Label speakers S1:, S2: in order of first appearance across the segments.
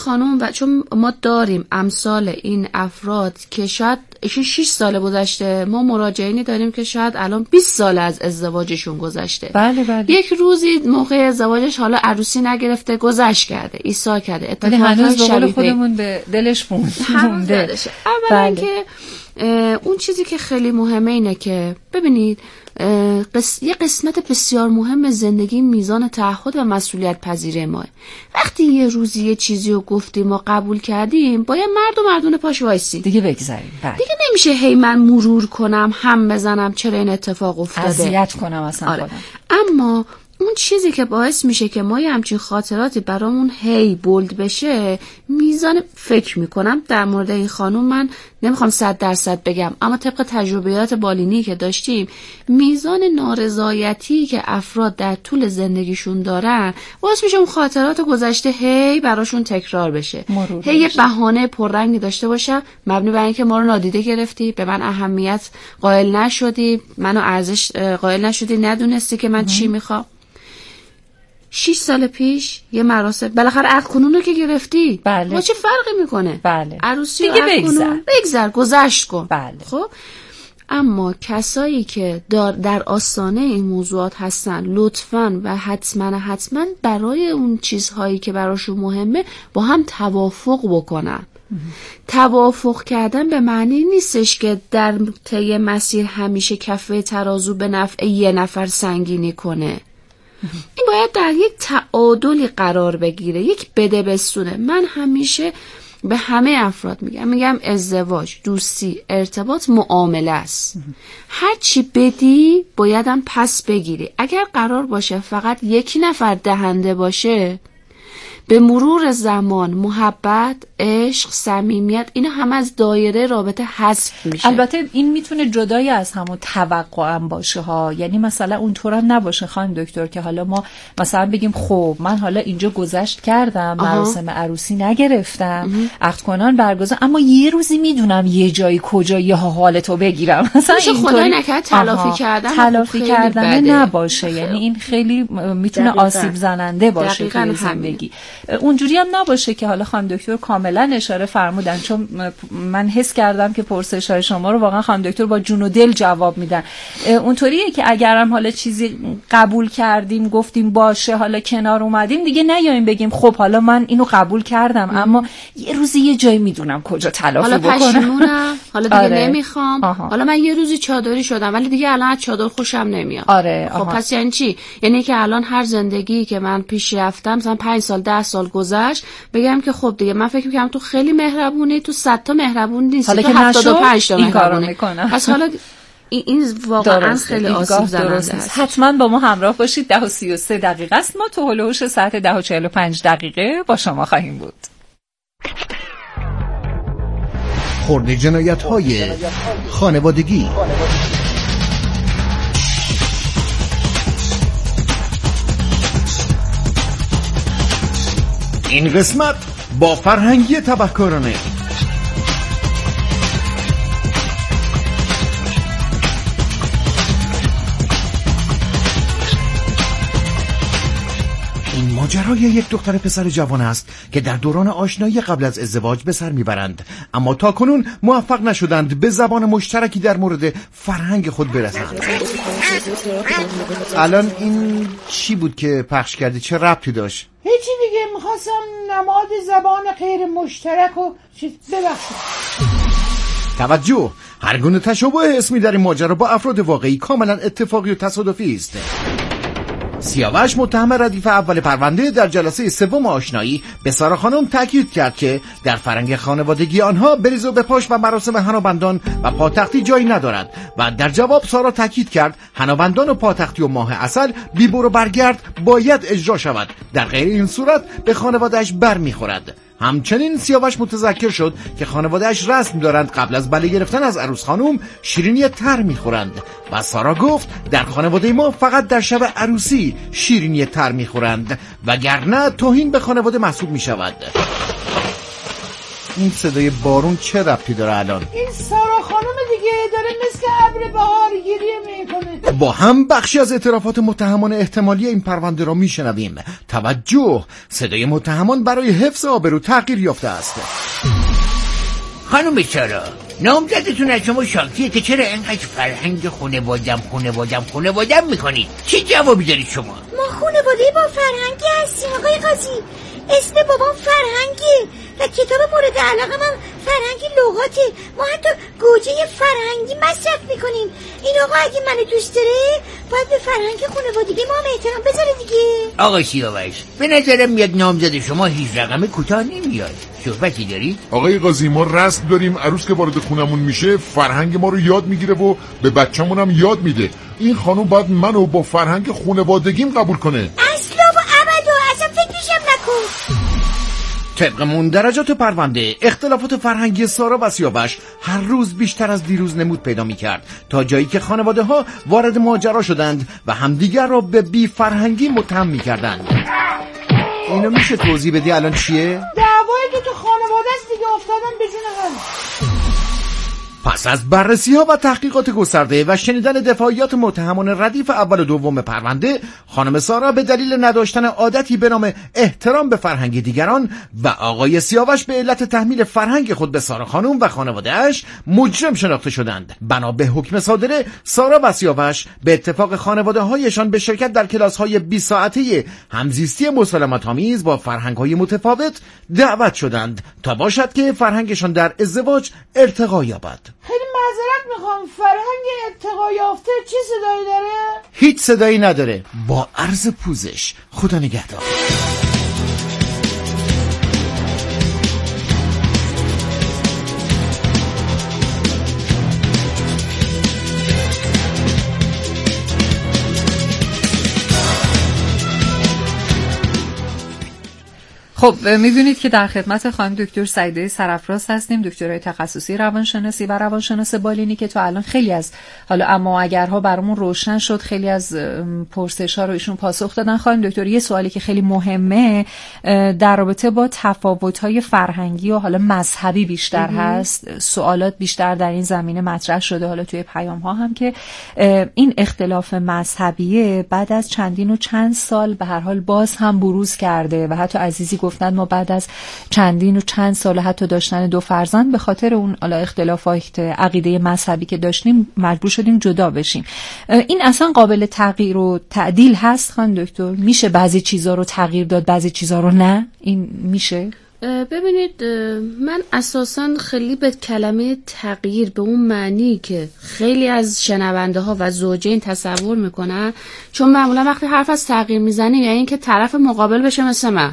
S1: خانم و چون ما داریم امثال این افراد که شاید 6 سال گذشته، ما مراجعینی داریم که شاید الان 20 سال از ازدواجشون گذشته.
S2: بله.
S1: یک روزی موقع ازدواجش حالا عروسی نگرفته، گذشت کرده، ایسا کرده،
S2: اتفاقات شبیه خودمون به دلش مونده.
S1: اولا که اون چیزی که خیلی مهمه اینه که ببینید یه قسمت بسیار مهم زندگی میزان تعهد و مسئولیت پذیری ماه. وقتی یه روزی یه چیزی رو گفتیم و قبول کردیم، باید مرد و مردونه پاش وایسی
S2: دیگه بگذاریم.
S1: دیگه نمیشه هی من مرور کنم، هم بزنم چرا این اتفاق افتاده،
S2: اذیت کنم اصلا خودم.
S1: اما اون چیزی که باعث میشه که ما یه همچین خاطراتی برامون هی بولد بشه، میزان فکر میکنم در مورد این خانوم، من نمیخوام 100% بگم، اما طبق تجربیات بالینی که داشتیم، میزان نارضایتی که افراد در طول زندگیشون دارن باعث میشه اون خاطرات گذشته هی براشون تکرار بشه، هی یه بهانه پررنگی داشته باشه، مبنی بر اینکه ما رو نادیده گرفتی، به من اهمیت قائل نشدی، منو ارزش قائل نشدی، ندونستی که من چی میخوام. 6 سال پیش یه مراسم بالاخره عقد کنون رو که گرفتی،
S2: بله.
S1: چه فرقی میکنه؟
S2: بله.
S1: عروسی دیگه بگذر گذشت کن.
S2: بله.
S1: خب اما کسایی که در آستانه این موضوعات هستن، لطفاً و حتما برای اون چیزهایی که براشون مهمه با هم توافق بکنن. توافق کردن به معنی نیستش که در طی مسیر همیشه کفه ترازو به نفع یه نفر سنگینی کنه. این باید در یک تعادلی قرار بگیره، یک بده بستونه. من همیشه به همه افراد میگم ازدواج، دوستی، ارتباط معامله است. هر چی بدی بایدم پس بگیری. اگر قرار باشه فقط یک نفر دهنده باشه، به مرور زمان محبت، عشق، صمیمیت، اینا هم از دایره رابطه حذف میشه.
S2: البته این میتونه جدای از همون توقع هم باشه ها، یعنی مثلا اونطور هم نباشه خانم دکتر که حالا ما مثلا بگیم خب من حالا اینجا گذشت کردم، مراسم عروسی نگرفتم، عقد کنان برگزار، اما یه روزی میدونم یه جایی کجایی حالتو بگیرم، مثلا
S1: خدای نکرد تلافی کردن
S2: نباشه. یعنی این خیلی میتونه آسیب زننده باشه توی زندگی. اونجوری هم نباشه که حالا خانم دکتر کاملا اشاره فرمودن، چون من حس کردم که پرسش‌های شما رو واقعا خانم دکتر با جون و دل جواب میدن. اونطوریه که اگرم حالا چیزی قبول کردیم، گفتیم باشه، حالا کنار اومدیم، دیگه نیاییم بگیم خب حالا من اینو قبول کردم اما یه روزی یه جایی میدونم کجا تلافی بکنم،
S1: حالا پشیمونم، حالا دیگه نمیخوام، حالا من یه روزی چادری شدم ولی دیگه الان از چادر خوشم نمیاد. خب پس یعنی چی؟ یعنی که الان هر زندگی که من پیش رفتم، مثلا 5 سال 10 سال گذشت، بگم که خب دیگه من فکر می‌کنم تو خیلی مهربونی، تو 100 تا مهربون نیستی، تو 75 تا مهربونی. پس حالا این واقعا خیلی آسیب زننده است.
S2: حتما با ما همراه باشید. 10:33 دقیقه است. ما تو هلوش ساعت 10:45 دقیقه با شما خواهیم بود.
S3: خرد جنایت‌های خانوادگی. این قسمت با فرهنگی تبهکارانه. این ماجرای یک دختر پسر جوان است که در دوران آشنایی قبل از ازدواج به سر میبرند، اما تاکنون موفق نشدند به زبان مشترکی در مورد فرهنگ خود برسند. الان این چی بود که پخش کردی؟ چه ربطی داشت؟
S4: هیچی دیگه، میخواستم نماد زبان غیر مشترک و ببخشید.
S3: توجه، هر گونه تشابه اسمی در این ماجرا با افراد واقعی کاملا اتفاقی و تصادفی است. سیاوش متهم ردیف اول پرونده در جلسه سوم آشنایی به سارا خانم تاکید کرد که در فرهنگ خانوادگی آنها بریز و بپاش و مراسم حنابندان و پاتختی جایی ندارد و در جواب سارا تاکید کرد حنابندان و پاتختی و ماه عسل بی برو برگرد باید اجرا شود، در غیر این صورت به خانواده‌اش بر می‌خورد. همچنین سیاوش متذکر شد که خانواده‌اش رسم دارند قبل از بله گرفتن از عروس خانم شیرینی تر می‌خورند و سارا گفت در خانواده ما فقط در شب عروسی شیرینی تر می‌خورند وگرنه توهین به خانواده محسوب می‌شود. این صدای بارون چه ربطی داره الان؟
S4: این سارا خانم دیگه داره مثل ابر بهار گریه میکنه.
S3: با هم بخشی از اعترافات متهمان احتمالی این پرونده را میشنویم. توجه، صدای متهمان برای حفظ آبرو تغییر یافته است.
S5: خانم سارا، نامزدتون از شما شاکیه که چرا اینقدر فرهنگ خانوادم میکنید؟ چه جوابی دارید شما؟
S6: ما خانواده با فرهنگی هستیم آقای قاضی. اسم بابام فرهنگه و کتاب مورد علاقه من فرهنگی لغاته. ما حتی گوجه فرهنگی مصرف میکنیم. این آقا اگه منو دوست داره باید به فرهنگ خانوادگی ما هم احترام بذاره دیگه.
S5: آقا سیاوش، به نظرم میاد نامزد شما هیچ رقم کوتاه نمیاد. صحبتی دارید؟
S7: آقای قاضی، ما رسم داریم عروس که وارد خونمون میشه فرهنگ ما رو یاد میگیره و به بچه‌مون هم یاد میده. این خانم باید منو با فرهنگ خانوادگیم قبول کنه.
S6: اصلا و ابدا اصلا فکرشم نکن.
S3: طبق مندرجات پرونده، اختلافات فرهنگی سارا و سیاوش هر روز بیشتر از دیروز نمود پیدا می‌کرد تا جایی که خانواده ها وارد ماجرا شدند و همدیگر را به بی فرهنگی متهم می‌کردند. اینو میشه توضیح بدی الان چیه؟
S4: دعوایی که تو خانواده است دیگه، افتادن به جون هم.
S3: پس از بررسی‌ها و تحقیقات گسترده و شنیدن دفاعیات متهمان ردیف اول و دوم پرونده، خانم سارا به دلیل نداشتن عادتی به نام احترام به فرهنگ دیگران و آقای سیاوش به علت تحمیل فرهنگ خود به سارا خانم و خانواده‌اش مجرم شناخته شدند. بنا به حکم صادره، سارا و سیاوش به اتفاق خانواده‌هایشان به شرکت در کلاس‌های 20 ساعته همزیستی مسالمت‌آمیز با فرهنگ‌های متفاوت دعوت شدند تا باشد که فرهنگشان در ازدواج ارتقا یابد.
S4: خیلی معذرت میخوام، فرهنگ ارتقا یافته چه صدایی داره؟
S3: هیچ صدایی نداره. با عرض پوزش، خدا نگهدار.
S2: خب می‌بینید که در خدمت خانم دکتر سعیده سرافراز هستیم، دکترای تخصصی روانشناسی و روانشناس بالینی که تو الان خیلی از حالا اما اگرها برامون روشن شد، خیلی از پرسش‌ها رو ایشون پاسخ دادن. خانم دکتر، یه سوالی که خیلی مهمه در رابطه با تفاوت‌های فرهنگی و حالا مذهبی بیشتر هست، سوالات بیشتر در این زمینه مطرح شده حالا توی پیام‌ها هم که این اختلاف مذهبی بعد از چندین و چند سال به هر حال باز هم بروز کرده و حتی عزیزی گفتن ما بعد از چندین و چند سال حتی داشتن 2 فرزند به خاطر اون اختلافات عقیده مذهبی که داشتیم مجبور شدیم جدا بشیم. این اصلا قابل تغییر و تعدیل هست خانم دکتر؟ میشه بعضی چیزا رو تغییر داد بعضی چیزا رو نه؟ این میشه؟
S1: ببینید، من اساساً خیلی به کلمه تغییر به اون معنی که خیلی از شنونده ها و زوجین تصور میکنن، چون معمولا وقتی حرف از تغییر میزنیم یعنی اینکه طرف مقابل بشه مثل من.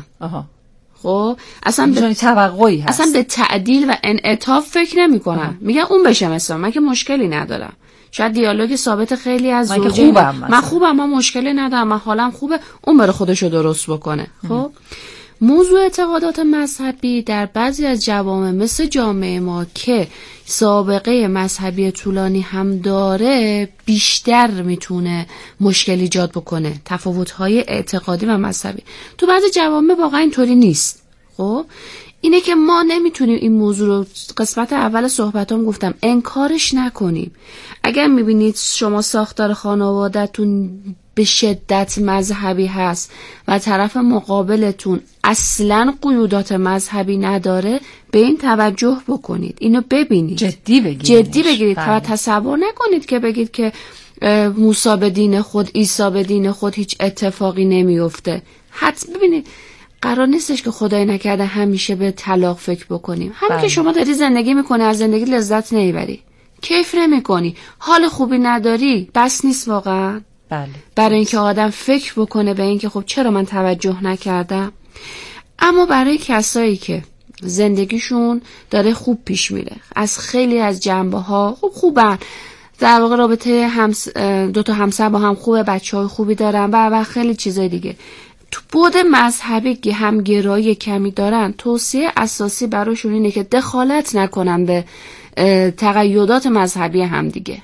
S1: خب اصلا به
S2: توقعی هست.
S1: اصلا به تعدیل و انعطاف فکر نمیکنن. میگن اون بشه مثل من که مشکلی ندارم. شاید دیالوگ ثابت خیلی از زوجین، من خوبم، من مشکلی ندارم، من حالم خوبه، اون بره خودشو درست بکنه. خب موضوع اعتقادات مذهبی در بعضی از جوامع مثل جامعه ما که سابقه مذهبی طولانی هم داره بیشتر میتونه مشکل ایجاد بکنه. تفاوت‌های اعتقادی و مذهبی تو بعضی جوامع واقعا اینطوری نیست. خب اینه که ما نمیتونیم این موضوع رو، قسمت اول صحبتام گفتم، انکارش نکنیم. اگر میبینید شما ساختار خانواده‌تون به شدت مذهبی هست و طرف مقابلتون اصلاً قیودات مذهبی نداره، به این توجه بکنید، اینو ببینید، جدی بگیرید. تصور نکنید که بگید که موسی به دین خود، عیسی به دین خود، هیچ اتفاقی نمیفته. حتما ببینید قرار نیستش که خدای نکرده همیشه به طلاق فکر بکنیم. همین که شما داری زندگی میکنی، از زندگی لذت نمیبری، کیف نمیکنی، حال خوبی نداری، بس نیست واقعا. برای اینکه آدم فکر بکنه به اینکه خب چرا من توجه نکردم. اما برای کسایی که زندگیشون داره خوب پیش میره، از خیلی از جنبه‌ها خوبن، در واقع رابطه 2 تا همسر با هم خوبه، بچه‌های خوبی دارن و خیلی چیزای دیگه، تو بود مذهبی که همگرایی کمی دارن، توصیه اساسی براشون اینه که دخالت نکنن به تقیدات مذهبی هم دیگه.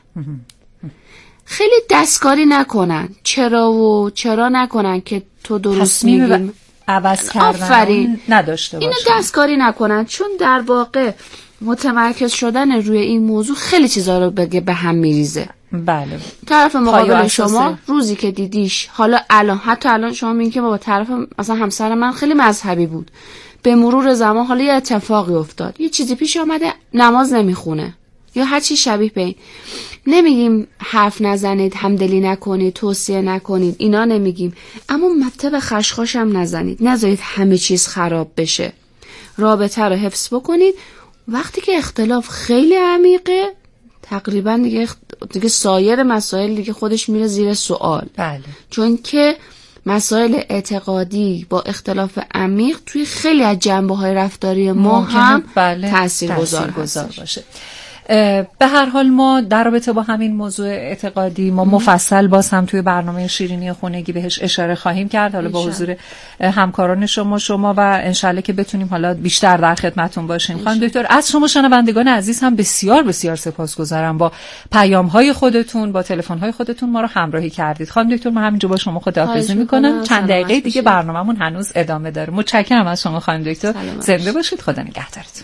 S1: خیلی دستکاری نکنن، چرا نکنن که تو درست میگی،
S2: عوض کردن نداشته باشن.
S1: اینو دستکاری نکنن، چون در واقع متمرکز شدن روی این موضوع خیلی چیزا رو به هم میریزه.
S2: بله.
S1: طرف مقابل شما روزی که دیدیش، حالا حتی الان شما میگین که با طرف مثلا همسر من خیلی مذهبی بود، به مرور زمان حالا یه اتفاقی افتاد، یه چیزی پیش اومده، نماز نمیخونه یا هر چی شبیه به این. نمیگیم حرف نزنید، همدلی نکنید، توصیه نکنید، اینا نمیگیم، اما مطلب خشخاش هم نزنید، نذارید همه چیز خراب بشه. رابطه رو حفظ بکنید. وقتی که اختلاف خیلی عمیقه، تقریبا دیگه سایر مسائل دیگه خودش میره زیر سوال.
S2: بله.
S1: چون که مسائل اعتقادی با اختلاف عمیق توی خیلی از جنبه‌های رفتاری ما هم تاثیرگذار باشه.
S2: به هر حال ما در رابطه با همین موضوع اعتقادی ما مفصل باز هم توی برنامه شیرینی خونگی بهش اشاره خواهیم کرد، حالا با حضور همکاران شما و انشالله که بتونیم حالا بیشتر در خدمتون باشیم. خانم دکتر، از شما شنوندگان عزیز هم بسیار بسیار سپاسگزارم، با پیام‌های خودتون، با تلفن‌های خودتون ما رو همراهی کردید. خانم دکتر، من همینجا با شما خداحافظی می‌کنم. چند دقیقه دیگه برنامه‌مون هنوز ادامه داره. متشکرم از شما خانم دکتر. زنده باشید. خدا نگهدارتون.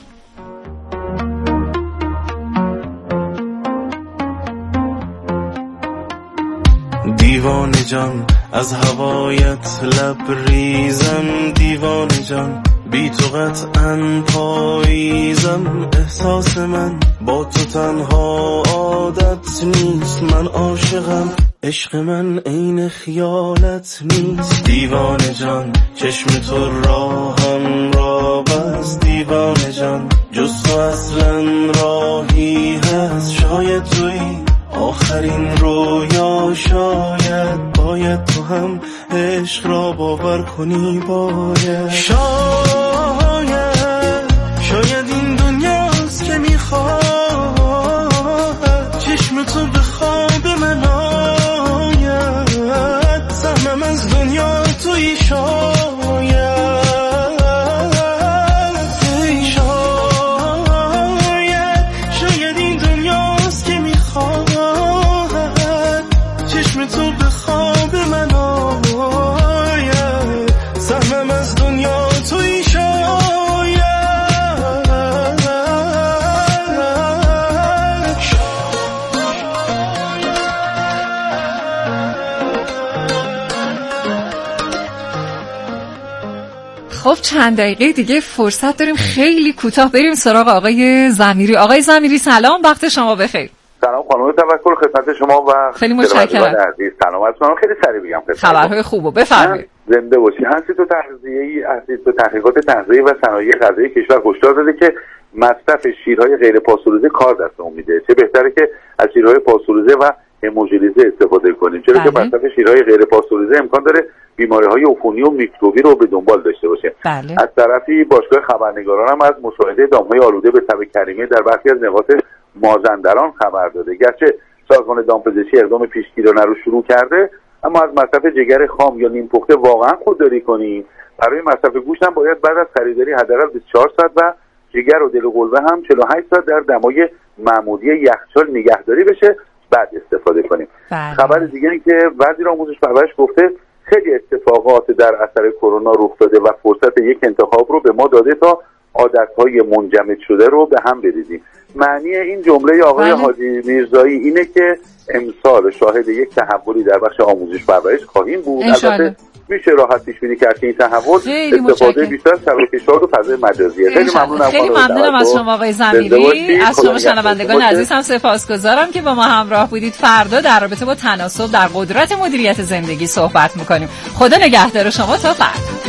S8: دیوانه جان از هوایت لبریزم، دیوانه جان بی تو قطعاً پاییزم. احساس من با تو تنها عادت نیست، من عاشقم، عشق من عین خیالت نیست. دیوانه جان چشم تو راهم را بس، دیوانه جان جز تو اصلا راهی هست. شاید تویی آخرین رویا، باید تو هم عشق را باور کنی. باید شاید این دنیاست که میخواد چشم تو به خواب من آید. سهمم از دنیا توی شاید این دنیاست که میخواد چشم تو به خواب من آید. سهمم از دنیا توی
S2: خب چند دقیقه دیگه فرصت داریم، خیلی کوتاه بریم سراغ آقای ضمیری. آقای ضمیری سلام، وقت شما بخیر.
S9: سلام خانم، توکل خدمت شما و
S2: خیلی متشکرم.
S9: عزیز سلامت کنم. خیلی سریع بگم
S2: خبرهای خوبو بفرمایید.
S9: زنده باشی. هستید تو تحقیقات تغذیه و صنایع غذایی کشور هشدار داده که مصرف شیرهای غیر پاسدارنده کار دستمون میده. چه بهتره که از شیرهای پاسدارنده و هموژلیزه استفاده کنیم، چرا که مصرف شیرهای غیر پاسدارنده امکان داره بیماری‌های عفونی و میکروبی رو به دنبال داشته باشه. از طرفی باشگاه خبرنگاران هم از مشاهده دام‌های آلوده به تب کریمه در برخی از نقاط مازندران خبر داده. گرچه سازمان دامپزشکی اقدام پیشگیرانه رو شروع کرده، اما از مصرف جگر خام یا نیم پخته واقعا خودداری کنیم. برای مصرف گوشت هم باید بعد از خریداری حداقل 24 ساعت و جگر و دل و قلبه هم 48 ساعت در دمای معمولی یخچال نگهداری بشه، بعد استفاده کنیم. خبر دیگه این که وزیر آموزش و پرورش گفته خیلی اتفاقات در اثر کرونا رخ داده و فرصت یک انتخاب رو به ما داده تا عادت‌های منجمد شده رو به هم بریزیم. معنی این جمله آقای حاجی میرزایی اینه که امسال شاهد یک تحولی در بخش آموزش پرورش خواهیم بود. البته میشه راحت پیش بینی کرد که این تحول استفاده بیشتر از شبکه‌های و فضای مجازیه. خیلی ممنونم.
S2: خیلی ممنونم از شما آقای ضمیری. از شما شنوندگان عزیز هم سپاسگزارم که با ما همراه بودید. فردا در رابطه با تناسب در قدرت مدیریت زندگی صحبت می‌کنیم. خدا نگهدار شما تا فردا.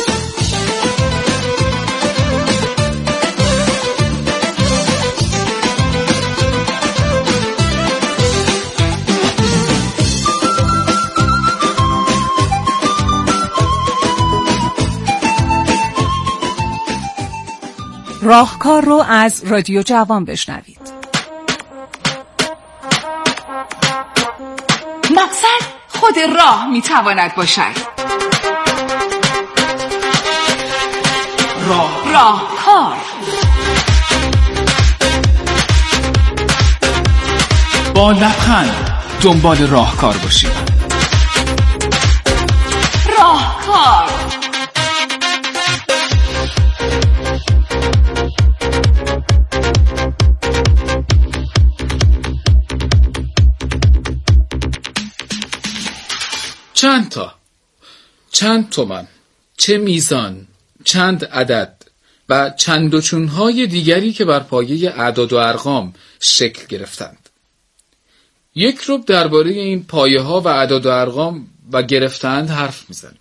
S2: راهکار رو از رادیو جوان بشنوید.
S10: مقصد خود راه میتواند باشد. راهکار
S11: با لبخند دنبال راهکار باشید.
S10: راهکار
S12: چند تا، چند تومن، چه میزان، چند عدد و چند و چونهای دیگری که بر پایه اعداد و ارقام شکل گرفتند. یک ربع درباره این پایه ها و اعداد و ارقام و گرفتند حرف میزنیم.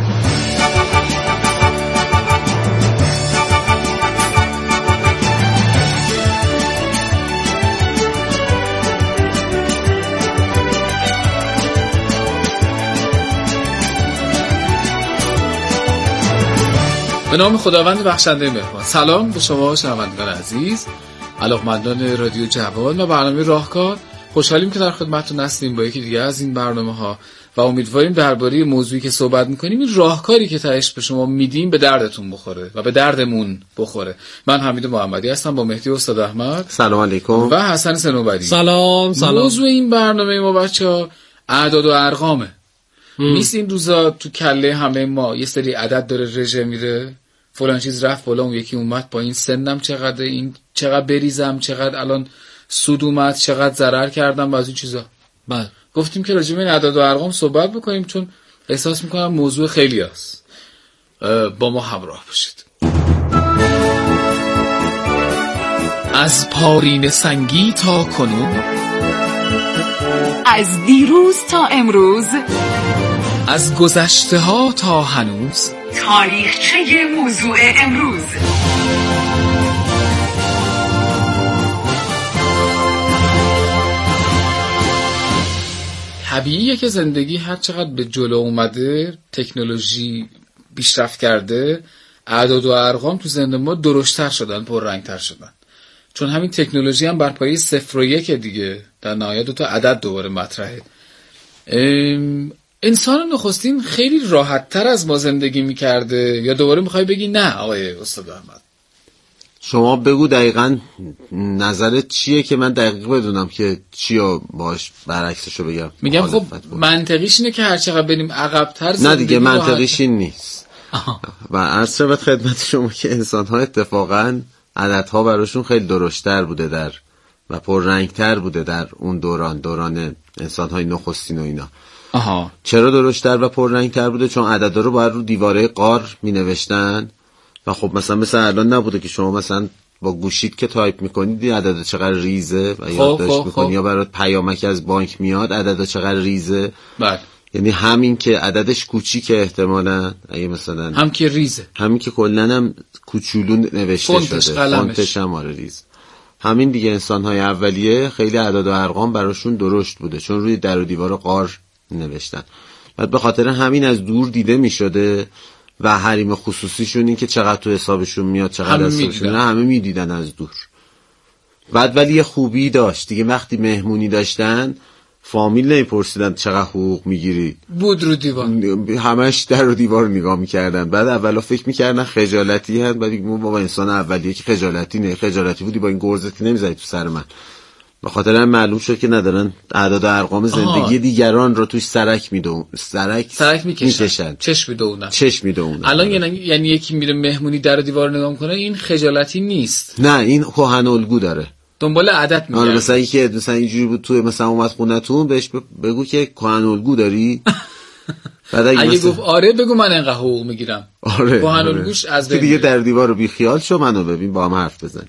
S12: به نام خداوند بخشنده مهربان. سلام به شما شنوندگان عزیز، علاقمندان رادیو جوان و برنامه راهکار. خوشحالیم که در خدمتتون هستیم با یکی دیگه از این برنامه‌ها و امیدواریم درباره موضوعی که صحبت می‌کنیم این راهکاری که تهش به شما میدیم به دردتون بخوره و به دردمون بخوره. من حمید محمدی هستم با مهدی استاد احمد.
S13: سلام علیکم.
S12: و حسن صنوبری.
S14: سلام.
S12: موضوع این برنامه ما بچه‌ها اعداد و ارقامه. نیست این روزا تو کله همه ما یه سری عدد داره رژه میره، فلان چیز رفت بالا، اون یکی اومد پایین، سنم چقدر، این چقدر بریزم، چقدر الان سود اومد، چقدر ضرر کردم و از این چیزا.
S14: بله.
S12: گفتیم که راجع به این اعداد و ارقام صحبت بکنیم چون احساس میکنم موضوع خیلی هست. با ما همراه باشید. از پارین سنگی تا کنون،
S10: از دیروز تا امروز،
S12: از گذشته ها تا هنوز،
S10: تاریخچه موضوع امروز.
S12: طبیعیه که زندگی هر چقدر به جلو اومده، تکنولوژی پیشرفت کرده، اعداد و ارقام تو ذهن ما درشتر شدن، پررنگتر شدن. چون همین تکنولوژی هم بر پایه 0 و 1 دیگه، در نهایت 2 تا عدد دوباره مطرحه. انسان نخستین خیلی راحت تر از ما زندگی میکرده، یا دوباره میخوای بگی نه آقای استاد احمد؟
S13: شما بگو دقیقاً نظرت چیه که من دقیق بدونم که چیو باش برعکسشو بگم.
S12: میگم خب منطقیش اینه که هر چقدر بریم عقب‌تر زندگی.
S13: نه دیگه منطقیش این نیست. و عرض شود خدمت شما که انسان‌ها اتفاقاً عددها براشون خیلی درشتر بوده و پررنگتر بوده در اون دوران انسان‌های نخستین و اینا. چرا درشتر و پررنگتر بوده؟ چون عددا رو باید رو دیواره غار می‌نوشتن و خب مثلا الان نبوده که شما مثلا با گوشیت که تایپ می‌کنید عددا چقدر ریزه و یادداشت می‌کنی، یا برات پیامک از بانک میاد عددا چقدر ریزه.
S12: بله.
S13: یعنی همین که عددش کوچیکه احتمالاً، اگه مثلا
S12: هم که ریزه،
S13: همین که کلاً هم کوچولو نوشته شده، فونتش هم ریز. همین دیگه انسان‌های اولیه خیلی اعداد و ارقام براشون درشت بوده چون روی در و دیوار غار نوشتن. بعد به خاطر همین از دور دیده می‌شده و حریم خصوصیشون این که چقدر تو حسابشون میاد، چقدر حسابشون همه میدیدن از دور. بعد ولی یه خوبی داشت دیگه، وقتی مهمونی داشتن فامیل نمیپرسیدن چقدر حقوق میگیری،
S12: بود رو دیوار
S13: همش در و دیوار نگاه میکردن. بعد اولا فکر میکردن خجالتی هست، بعد میگم بابا انسان اولیه که خجالتی بودی با این گرزتی نمیزنی تو سر من. به خاطر هم معلوم شد که ندارن اعداد و ارقام زندگی دیگران رو توش سرک میکشن، چشم میدونن.
S12: الان یعنی یکی میره مهمونی در و دیوار نگاه میکنه، این خجالتی نیست،
S13: نه این کهن الگو داره،
S12: دنبال عدد میگرده.
S13: مثلا یکی مثلا اینجوری بود تو مثلا اومد خونتون، بهش بگو که کهن الگو داری. بعد
S12: اگه گفت آره بگو من اینقدر حقوق میگیرم.
S13: آره
S12: کهن الگوش از
S13: بین دیگه در دیوار رو بی خیال شو، منو ببین با هم حرف بزنیم.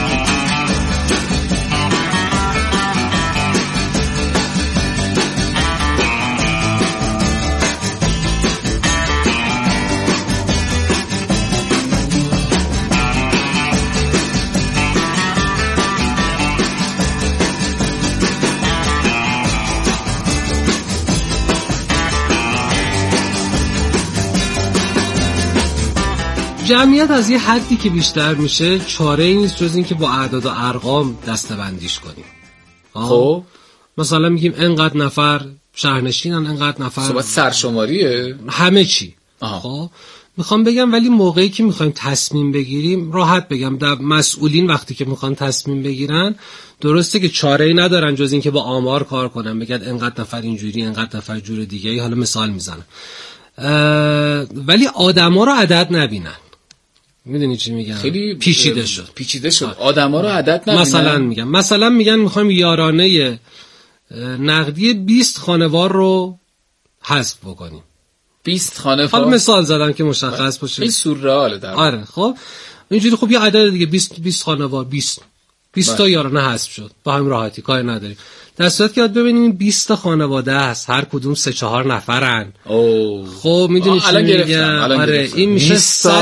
S14: جمعیت از یه حدی که بیشتر میشه چاره ای نیست جز این که با اعداد و ارقام دسته‌بندیش کنیم.
S12: خب
S14: مثلا میگیم انقدر نفر شهرنشینن، انقدر نفر،
S12: صحبت سرشماریه،
S14: همه چی. خب میخوام بگم ولی موقعی که میخوایم تصمیم بگیریم، راحت بگم در مسئولین وقتی که میخوان تصمیم بگیرن، درسته که چاره ای ندارن جز این که با آمار کار کنن، بگن انقدر نفر اینجوری، انقدر نفر جور دیگه. حالا مثال میزنم، ولی آدما رو عدد نبینن. میدونی چی میگم؟
S12: خیلی
S14: پیچیده شد.
S12: آدما رو عدد نبینن.
S14: مثلا میگن میخوایم یارانه نقدی 20 خانوار رو حذف بکنیم.
S12: 20 خانوار.
S14: حالا مثال زدم که مشخص باشه.
S12: این سورئاله در.
S14: آره خب اینجوری خب یه عدد دیگه 20 خانوار 20 تا یارانه حذف شد. با همین راحتی کاری نداریم. در صورتی که یاد ببینیم 20 تا خانواده است، هر کدوم 3-4 نفرن. خب میدونی چی میگم؟ آره این میشه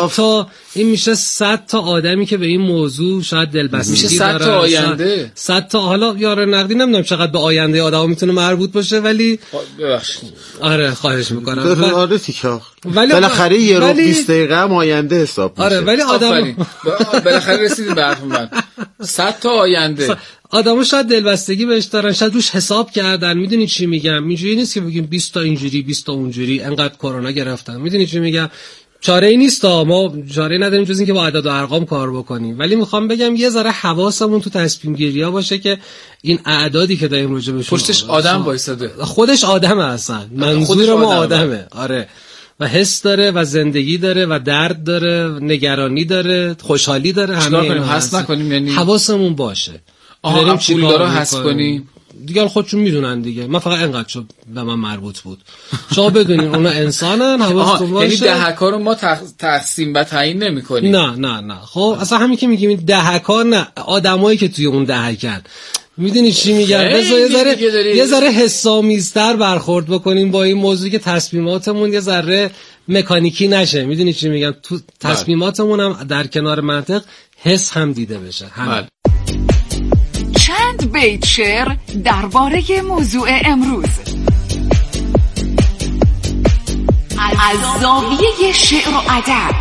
S14: 100 تا آدمی که به این موضوع شاید دلبستگی دارن.
S12: میشه 100 تا آینده.
S14: 100 تا حالا یار نقدی نمیدونم چقدر به آینده آدما میتونه مربوط باشه ولی
S12: ببخشید.
S14: آره خواهش میکنم.
S13: آره تیکا. بالاخره یه رو 20 دقیقه هم آینده حساب میشه.
S14: آره ولی آدم
S12: بالاخره رسیدیم به حرف من. 100 تا آینده.
S14: آدم‌ها شاید دلبستگی بهش دارن، شاید روش حساب کردن. میدونی چی میگم؟ اینجوری نیست که بگیم 20 تا اینجوری 20 تا اونجوری انقدر کرونا گرفتن. میدونی چی میگم؟ چاره‌ای نیست، ما چاره‌ای نداریم جز اینکه با اعداد و ارقام کار بکنیم. ولی میخوام بگم یه ذره حواسمون تو تصمیم گیری‌ها باشه که این اعدادی که داریم راجع بهشون
S12: پشتش آدم وایساده.
S14: خودش آدمه اصلا. منظور ما آدمه. آره. و حس داره و زندگی داره و درد داره، نگرانی داره، خوشحالی داره.
S12: همه کنیم حس نکنیم، یعنی
S14: حواسمون باشه.
S12: بریم پولدارا حس کنیم.
S14: دیگه خودشون میدونن دیگه. من فقط انقدر شد به من مربوط بود. شما بدونین اونا انسانن، حواستون باشه.
S12: یعنی دهکا رو ما تقسیم و تعیین نمی‌کنیم.
S14: نه. خب اصلا همین که میگیم این دهکا نه، آدمایی که توی اون دهکن. میدونی چی میگم؟ بذار یه ذره حسامیزتر برخورد بکنیم با این موضوع که تصمیماتمون یه ذره مکانیکی نشه. میدونی چی میگم؟ تو تصمیماتمون هم در کنار منطق حس هم دیده بشه.
S10: چند بیت شعر درباره موضوع امروز از زاویه شعر و ادب.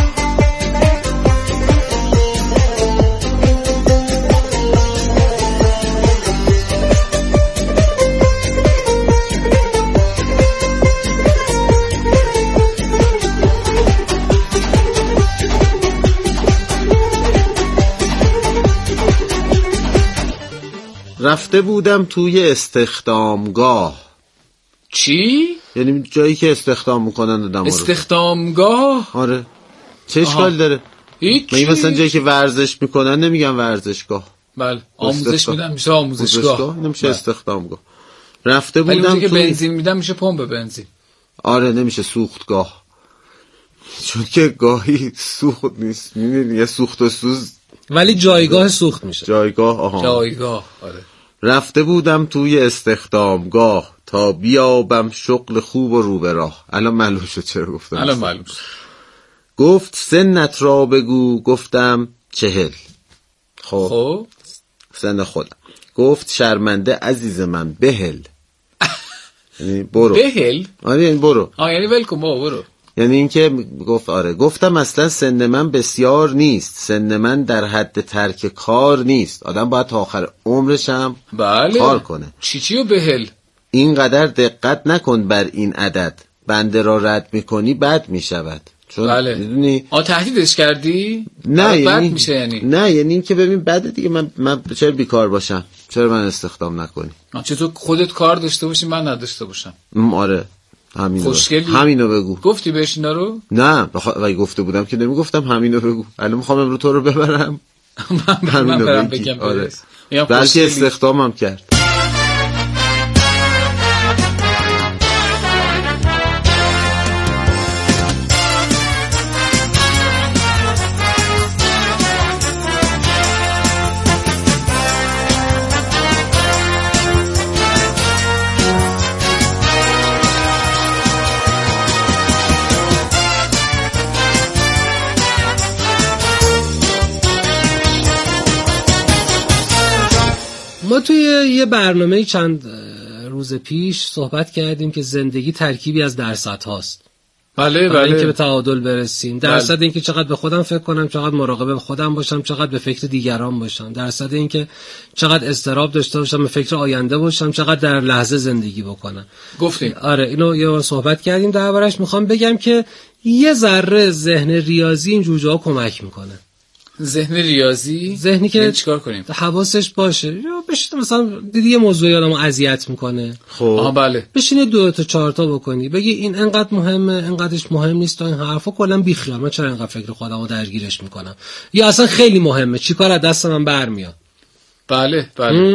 S13: رفته بودم توی استخدامگاه.
S12: چی؟
S13: یعنی جایی که استخدام میکنن آدم‌ها رو.
S12: استخدامگاه؟
S13: آره. چه اشکال داره؟
S12: هیچ.
S13: مثلا جایی که ورزش میکنن نمیگن ورزشگاه.
S12: بله. آموزش میدن میشه آموزشگاه.
S13: نمیشه استخدامگاه. رفته بودم
S12: که بنزین میدن میشه پمپ بنزین.
S13: آره نمیشه سوختگاه. چون که گاهی سوخت نیست. میبینی یه سوخت و سوز
S14: ولی جایگاه سوخت میشه.
S13: جایگاه.
S12: آره.
S13: رفته بودم توی استخدامگاه تا بیابم شغل خوب و رو به راه. الان معلوم شد چرا گفتم.
S12: الان معلوم شد.
S13: گفت سنت را بگو. گفتم 40. خب سن خودم. گفت شرمنده عزیز من بهل. یعنی برو.
S12: بهل؟
S13: آره یعنی برو.
S12: یعنی ولکن برو.
S13: یعنی اینکه گفت آره. گفتم اصلا سن من بسیار نیست، سن من در حد ترک کار نیست. آدم باید تا آخر عمرش هم کار کنه.
S12: چیو بهل؟
S13: اینقدر دقت نکن بر این عدد، بنده را رد میکنی بد میشود. چون میدونی
S12: تهدیدش کردی؟
S13: نه یعنی
S12: بد میشه. یعنی
S13: نه یعنی اینکه ببین بده دیگه. من چرا بیکار باشم؟ چرا من استخدام نکنی؟
S12: چطور خودت کار داشته باشی من نداشته باشم؟
S13: آره همینو بگو.
S12: گفتی بهش اینا رو؟
S13: نه ولی گفته بودم که نمیگفتم همینو بگو. الان میخوام امروز تو رو ببرم
S12: همینو بگم.
S13: آره. بلکه استخدامم کرد.
S14: ما توی یه برنامه چند روز پیش صحبت کردیم که زندگی ترکیبی از درصد هاست.
S12: بله
S14: اینکه به تعادل برسیم. درصد اینکه چقدر به خودم فکر کنم، چقدر مراقب خودم باشم، چقدر به فکر دیگران باشم. درصد اینکه چقدر اضطراب داشته باشم، به فکر آینده باشم، چقدر در لحظه زندگی بکنم.
S12: گفتیم.
S14: آره اینو یه بار صحبت کردیم دربارش. میخوام بگم که یه ذره ذهن ریاضی این جوجه‌ها کمک میکنه.
S12: ذهن ریاضی؟
S14: ذهنی که
S12: چیکار کنیم؟
S14: حواسش باشه. یا بشین مثلا دیدی یه موضوعی آدمو اذیت میکنه.
S13: خب
S12: بله.
S14: بشین 2 تا 4 تا بکنی. بگی این انقدر مهمه، انقدرش مهم نیست تا این حرفا کلا بیخیال. من چرا انقدر فکر خودمو درگیرش میکنم؟ یا اصلا خیلی مهمه. چیکار از دست من برمیاد؟
S12: بله.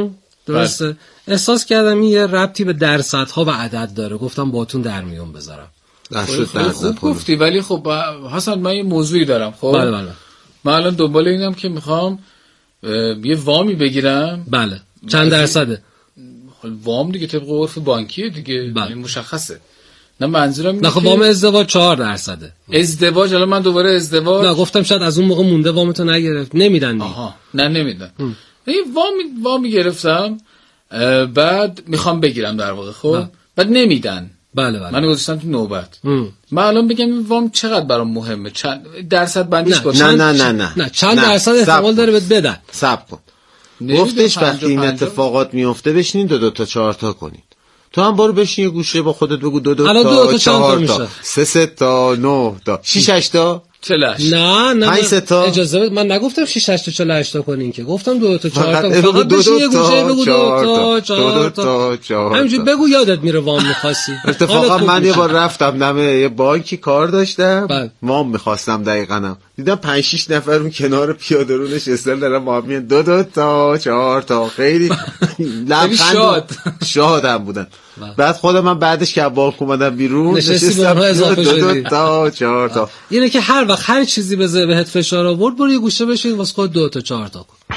S14: درسته؟ احساس کردم این یه ربطی به درصدها و عدد داره، گفتم باتون در میون بذارم.
S12: خوب گفتی، ولی خب حسن من یه موضوعی دارم. خب
S14: بله.
S12: من الان دنبال اینم که میخوام یه وامی بگیرم.
S14: بله. چند درصده؟
S12: وام دیگه طبق عرف بانکیه دیگه. بله. مشخصه. نه منظورم اینه
S14: که وام ازدواج 4%.
S12: ازدواج الان من دوباره ازدواج.
S14: نه گفتم شاید از اون موقع مونده وامتو نگرفت. نمیدن دیگه.
S12: آها. نه نمیدن. این وامی گرفتم، بعد میخوام بگیرم در واقع. خب بعد نمیدن.
S14: بله.
S12: من گذاشتم تو نوبت. من الان بگم این وام چقدر برام مهمه؟ چند درصد بندیش باشه؟
S14: نه چند درصد احتمال داره بهت بدن.
S13: صبر کن. گفتش وقتی این اتفاقات میفته بشینین 2 تا 4 تا کنید. تو هم برو بشین یه گوشه با خودت بگو 2 تا 4 تا 3 تا 9 تا 6 تا
S12: 48.
S14: نه
S13: 5 تا.
S14: اجازه بده، من نگفتم 6 تا 48 تا کنین که، گفتم 2 تا 4 تا. فقط بشین یه گوشه بگو 2 تا 4 تا. همینجوری بگو یادت میره وام می‌خواستی.
S13: اتفاقا من یه بار رفتم دم یه بانکی کار داشتم، وام می‌خواستم دقیقاً. دیدم 5-6 نفر اون کنار پیاده رو نشستن دارن وام میان 2 تا 4 تا. خیلی شادم بودن. بعد خودم من بعدش که بانک اومدم بیرون
S14: نشستم
S13: 2 تا 4 تا.
S14: اینه که هر وقت هر چیزی بهت فشار آورد برو یه گوشه بشین واسه خود 2 تا 4 تا کن.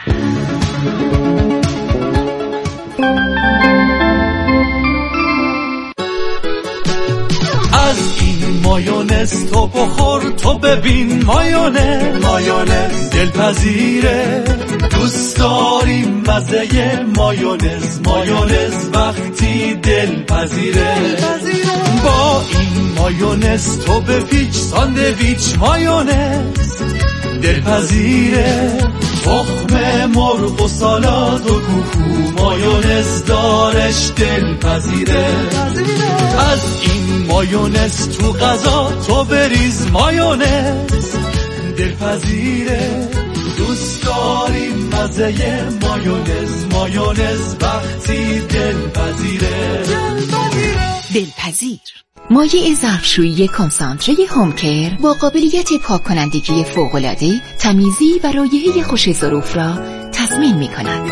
S8: از این مایونز تو بخور تو ببین مایونز دلپذیره، دوست داریم مزه مایونز وقتی دلپذیره. با این مایونز تو بپیچ ساندویچ مایونز دلپذیره، تخم مرغ و سالاد و کوکو مایونز دارش دلپذیره. از این مایونز تو غذا تو بریز مایونز دلپذیره، دوست داریم مزه مایونز وقتی دلپذیره.
S15: دلپذیر مایع ظرفشویی کنسانتره هومکر با قابلیت پاک کنندگی فوق‌العاده، تمیزی و رایحه خوش ظروف را تضمین می‌کند.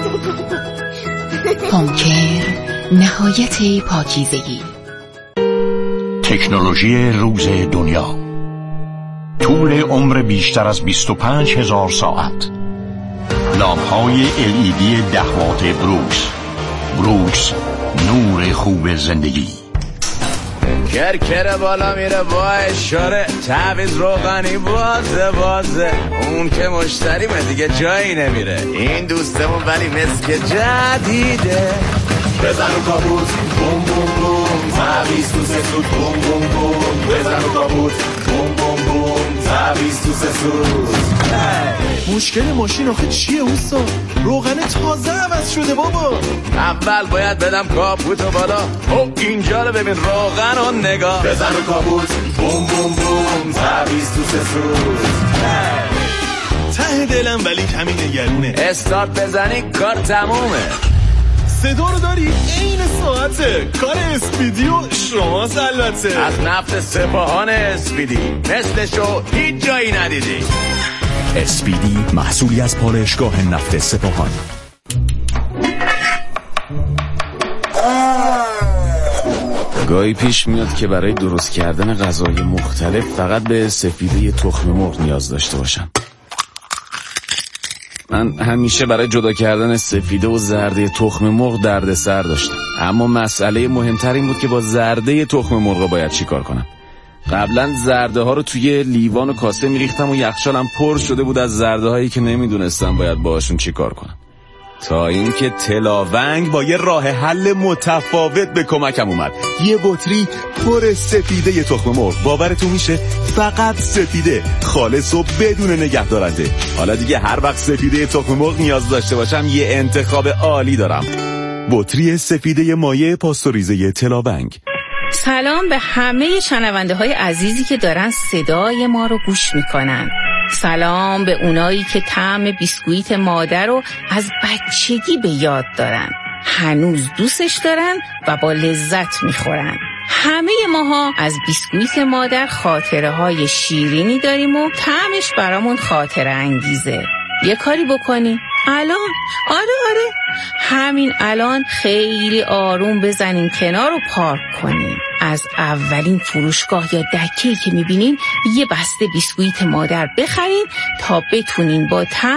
S15: هومکر نهایت پاکیزگی.
S16: تکنولوژی روز دنیا، طول عمر بیشتر از 25,000 ساعت، لامپ‌های LED 10 وات بروکس، نور خوب زندگی.
S17: کرکر بالا میره با اشاره، تعویض روغنی بازه اون که مشتریمه دیگه جایی نمیره. این دوستمون ولی مسک جدیده، بزن و کابوت بوم بوم بوم، تعویض تو سسود بوم بوم بوم، بزن و کابوت بوم بوم بوم، تعویض تو سسود.
S8: مشکل ماشین آخه چیه اوستا؟ روغن تازه عوض شده بابا.
S17: اول باید بدم کاپوتو بالا، او اینجا رو ببین روغن و نگاه، بزن و کاپوت بوم بوم بوم، تعویض تو سسود.
S8: ته دلم ولی کمی نگرونه،
S17: استارت بزنی کار تمومه.
S8: صدا رو داری؟ این ساعته کار اسپیدی و شماست البته.
S17: از نفت سپاهان اسپیدی مثلشو هیچ جایی ندیدی.
S16: اسپیدی محصولی از پالایشگاه نفت سپاهان.
S17: گاهی پیش میاد که برای درست کردن غذای مختلف فقط به سفیده تخم مرغ نیاز داشته باشم. من همیشه برای جدا کردن سفیده و زرده تخم مرغ دردسر داشتم، اما مسئله مهمتر این بود که با زرده تخم مرغ باید چی کار کنم. قبلا زرده ها رو توی لیوان و کاسه میریختم و یخچالم پر شده بود از زرده هایی که نمیدونستم باید باهاشون چی کار کنم، تا اینکه تلاونگ با یه راه حل متفاوت به کمکم اومد. یه بطری پر سفیده تخم مرغ، باورتون میشه فقط سفیده، خالص و بدون نگهدارنده. حالا دیگه هر وقت سفیده تخم مرغ نیاز داشته باشم یه انتخاب عالی دارم. بطری سفیده مایع پاستوریزه تلاونگ.
S18: سلام به همه شنونده های عزیزی که دارن صدای ما رو گوش میکنن. سلام به اونایی که طعم بیسکویت مادر رو از بچگی به یاد دارن، هنوز دوستش دارن و با لذت میخورن. همه ماها از بیسکویت مادر خاطره های شیرینی داریم و طعمش برامون خاطره انگیزه. یه کاری بکنی الان؟ آره همین الان خیلی آروم بزنین کنار و پارک کنین. از اولین فروشگاه یا دکه‌ای که میبینین یه بسته بیسکویت مادر بخرین تا بتونین با